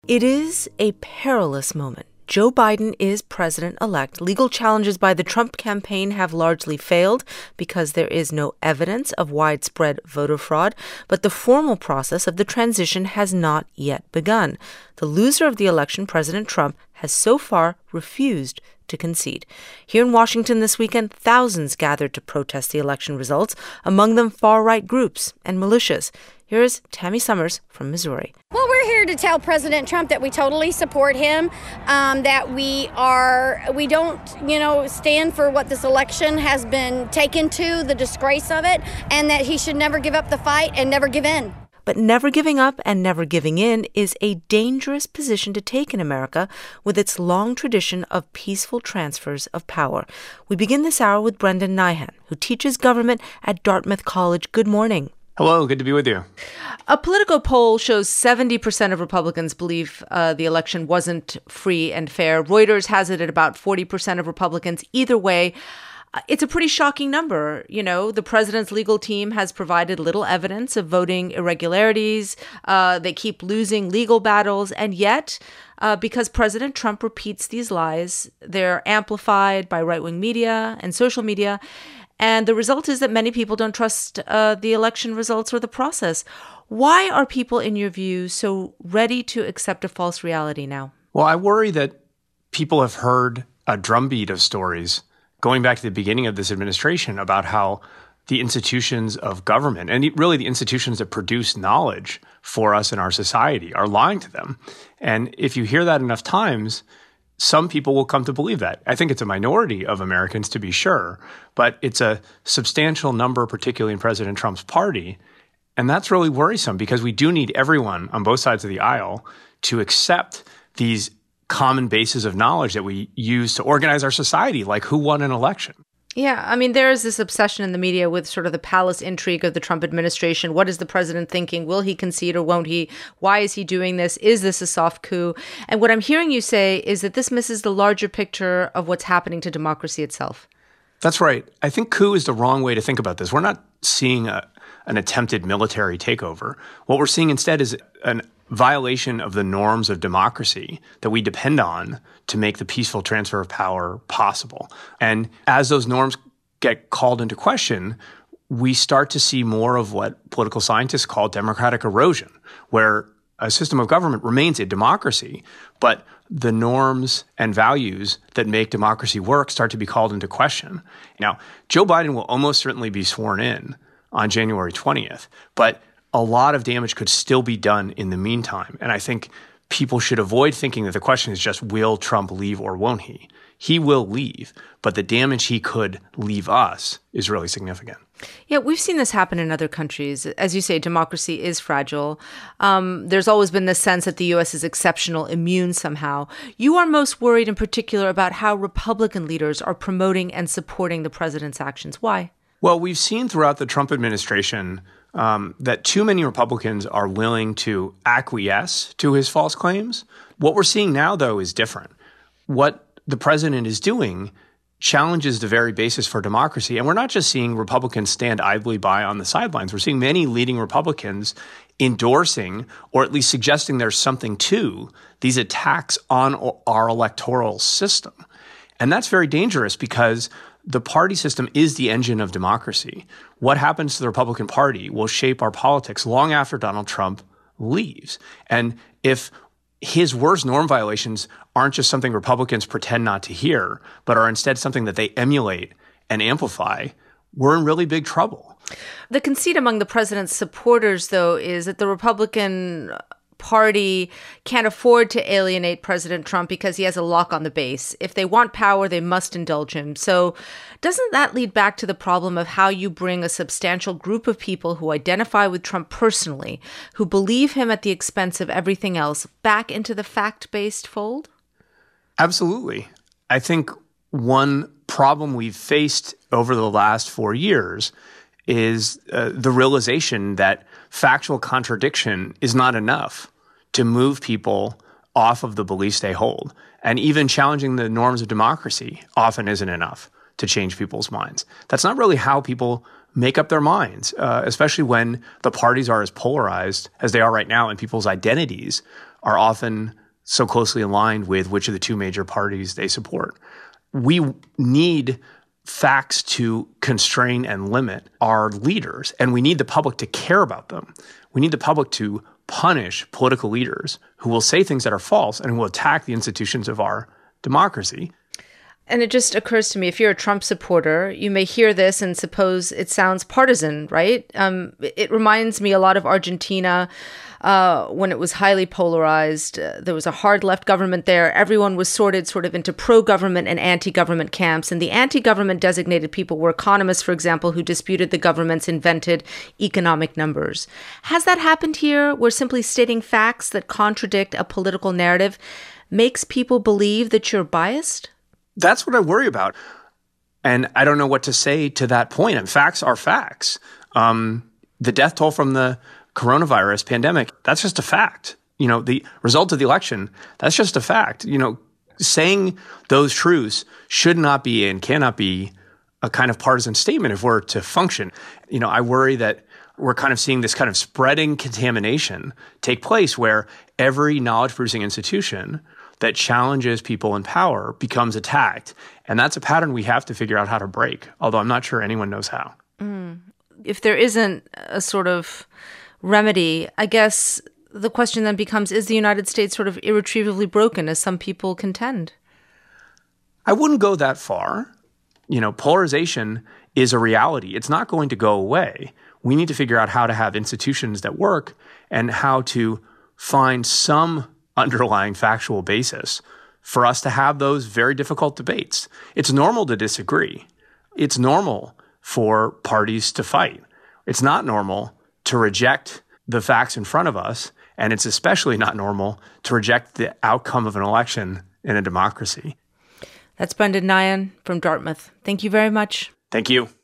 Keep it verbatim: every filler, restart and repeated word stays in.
It is a perilous moment. Joe Biden is president-elect. Legal challenges by the Trump campaign have largely failed because there is no evidence of widespread voter fraud, but the formal process of the transition has not yet begun. The loser of the election, President Trump, has so far refused to concede. Here in Washington this weekend, thousands gathered to protest the election results, among them far-right groups and militias. Here's Tammy Summers from Missouri. Well, we're here to tell President Trump that we totally support him, um, that we are, we don't, you know, stand for what this election has been taken to, the disgrace of it, and that he should never give up the fight and never give in. But never giving up and never giving in is a dangerous position to take in America with its long tradition of peaceful transfers of power. We begin this hour with Brendan Nyhan, who teaches government at Dartmouth College. Good morning. Hello, good to be with you. A Politico poll shows seventy percent of Republicans believe uh, the election wasn't free and fair. Reuters has it at about forty percent of Republicans. Either way, uh, it's a pretty shocking number. You know, the president's legal team has provided little evidence of voting irregularities. Uh, they keep losing legal battles. And yet, uh, because President Trump repeats these lies, they're amplified by right-wing media and social media. And the result is that many people don't trust uh, the election results or the process. Why are people, in your view, so ready to accept a false reality now? Well, I worry that people have heard a drumbeat of stories going back to the beginning of this administration about how the institutions of government, and really the institutions that produce knowledge for us in our society, are lying to them. And if you hear that enough times, some people will come to believe that. I think it's a minority of Americans, to be sure, but it's a substantial number, particularly in President Trump's party. And that's really worrisome because we do need everyone on both sides of the aisle to accept these common bases of knowledge that we use to organize our society, like who won an election. Yeah, I mean, there is this obsession in the media with sort of the palace intrigue of the Trump administration. What is the president thinking? Will he concede or won't he? Why is he doing this? Is this a soft coup? And what I'm hearing you say is that this misses the larger picture of what's happening to democracy itself. That's right. I think coup is the wrong way to think about this. We're not seeing a, an attempted military takeover. What we're seeing instead is an violation of the norms of democracy that we depend on to make the peaceful transfer of power possible. And as those norms get called into question, we start to see more of what political scientists call democratic erosion, where a system of government remains a democracy, but the norms and values that make democracy work start to be called into question. Now, Joe Biden will almost certainly be sworn in on January twentieth, but a lot of damage could still be done in the meantime. And I think people should avoid thinking that the question is just, will Trump leave or won't he? He will leave, but the damage he could leave us is really significant. Yeah, we've seen this happen in other countries. As you say, democracy is fragile. Um, there's always been this sense that the U S is exceptional, immune somehow. You are most worried in particular about how Republican leaders are promoting and supporting the president's actions. Why? Well, we've seen throughout the Trump administration Um, that too many Republicans are willing to acquiesce to his false claims. What we're seeing now, though, is different. What the president is doing challenges the very basis for democracy. And we're not just seeing Republicans stand idly by on the sidelines. We're seeing many leading Republicans endorsing or at least suggesting there's something to these attacks on our electoral system. And that's very dangerous because the party system is the engine of democracy. What happens to the Republican Party will shape our politics long after Donald Trump leaves. And if his worst norm violations aren't just something Republicans pretend not to hear, but are instead something that they emulate and amplify, we're in really big trouble. The conceit among the president's supporters, though, is that the Republican Party can't afford to alienate President Trump because he has a lock on the base. If they want power, they must indulge him. So doesn't that lead back to the problem of how you bring a substantial group of people who identify with Trump personally, who believe him at the expense of everything else, back into the fact-based fold? Absolutely. I think one problem we've faced over the last four years is uh, the realization that factual contradiction is not enough to move people off of the beliefs they hold. And even challenging the norms of democracy often isn't enough to change people's minds. That's not really how people make up their minds, uh, especially when the parties are as polarized as they are right now and people's identities are often so closely aligned with which of the two major parties they support. We need facts to constrain and limit our leaders, and we need the public to care about them. We need the public to punish political leaders who will say things that are false and who will attack the institutions of our democracy. And it just occurs to me, if you're a Trump supporter, you may hear this and suppose it sounds partisan, right? Um, it reminds me a lot of Argentina uh, when it was highly polarized. Uh, there was a hard left government there. Everyone was sorted sort of into pro-government and anti-government camps. And the anti-government designated people were economists, for example, who disputed the government's invented economic numbers. Has that happened here, where simply stating facts that contradict a political narrative makes people believe that you're biased? That's what I worry about. And I don't know what to say to that point. And facts are facts. Um, the death toll from the coronavirus pandemic, that's just a fact. You know, the result of the election, that's just a fact. You know, saying those truths should not be and cannot be a kind of partisan statement if we're to function. You know, I worry that we're kind of seeing this kind of spreading contamination take place where every knowledge-producing institution that challenges people in power becomes attacked. And that's a pattern we have to figure out how to break, although I'm not sure anyone knows how. Mm. If there isn't a sort of remedy, I guess the question then becomes, is the United States sort of irretrievably broken, as some people contend? I wouldn't go that far. You know, polarization is a reality. It's not going to go away. We need to figure out how to have institutions that work and how to find some underlying factual basis for us to have those very difficult debates. It's normal to disagree. It's normal for parties to fight. It's not normal to reject the facts in front of us, and it's especially not normal to reject the outcome of an election in a democracy. That's Brendan Nyhan from Dartmouth. Thank you very much. Thank you.